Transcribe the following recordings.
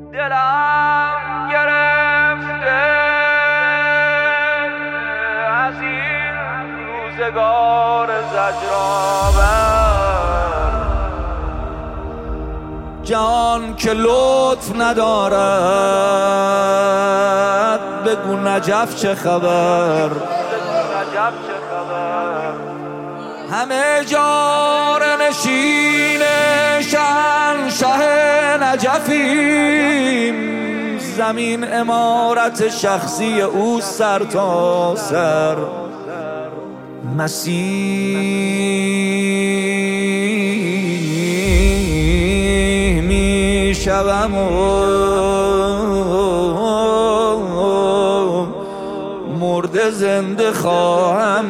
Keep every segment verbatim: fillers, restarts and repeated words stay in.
دلم گرفته از این روزگار زجرآور، جان که لطف ندارد بگو نجف چه خبر. همه جار نشین شهنشه نجفیم، زمین عمارت شخصی او سر تا سر. مسیح می شوم و مرده زنده خواهم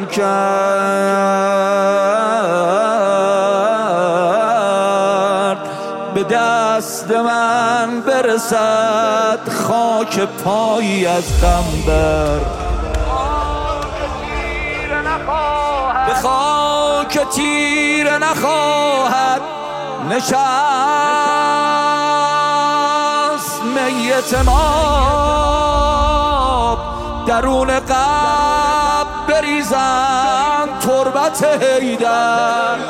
کرد، به دست من برسد خاک پایی از قنبر. به خاک تیره نخواهد نشست میت ما، درون قبر بریزند تربت حیدر.